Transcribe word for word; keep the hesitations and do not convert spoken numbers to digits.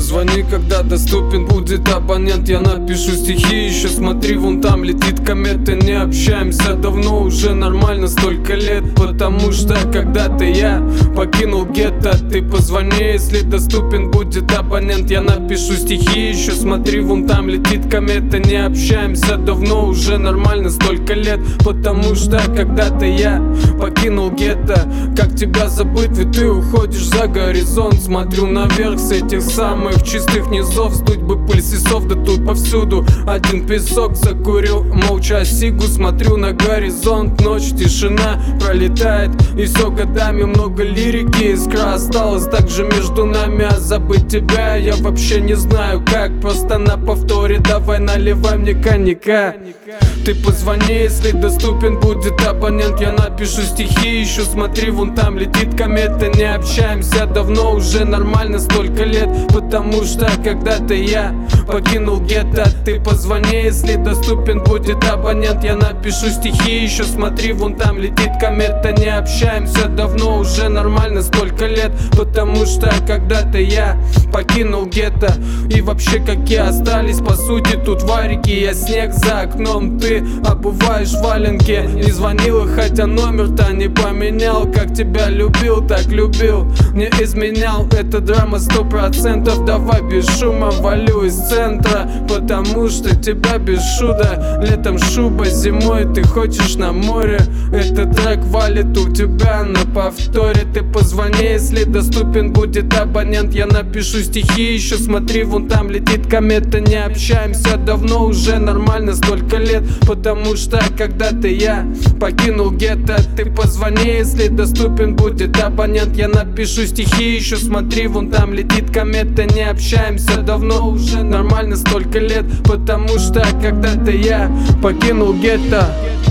позвони, когда доступен будет абонент. Я напишу стихи, еще смотри, вон там летит комета. Не общаемся давно, уже нормально столько лет. Потому что когда-то я покинул гетто. Ты позвони, если доступен будет абонент. Я напишу стихи, еще смотри, вон там летит комета. Не общаемся давно, уже нормально столько лет. Потому что когда-то я покинул гетто. Как тебя забыть, ведь ты уходишь за горизонт. Смотрю наверх с этих самых чистых низов. Сдуть бы пыль сисов, да тут повсюду один песок. Закурил молча сигу, смотрю на горизонт. Ночь, тишина пролетает, и все годами много лирики. Искра осталась также между нами, а забыть тебя я вообще не знаю как. Просто на повторе давай наливай мне коньяка. Ты позвони, если доступен будет абонент. Я напишу стихи, еще смотри, вон там летит комета. Не общаемся давно, уже нормально столько лет. Потому что когда-то я покинул гетто. Ты позвони, если доступен будет абонент. Я напишу стихи, еще смотри, вон там летит комета. Не общаемся давно, уже нормально столько лет. Потому что когда-то я покинул гетто. И вообще какие остались по сути тут варики. Я снег за окном, ты обуваешь валенки. Не звонила, хотя номер-то не поменял. Как тебя любил, так любил, не изменял. Это драма сто процентов. Давай без шума, валю из центра. Потому что тебя без шуда. Летом шуба, зимой ты хочешь на море. Этот трек валит у тебя на повторе. Ты позвони, если доступен будет абонент. Я напишу стихи, еще смотри, вон там летит комета. Не общаемся давно, уже нормально столько лет. Потому что когда-то я покинул гетто. Ты позвони, если доступен будет абонент. Я напишу стихи, еще смотри, вон там летит комета. Не общаемся давно, уже нормально столько лет. Потому что когда-то я покинул гетто.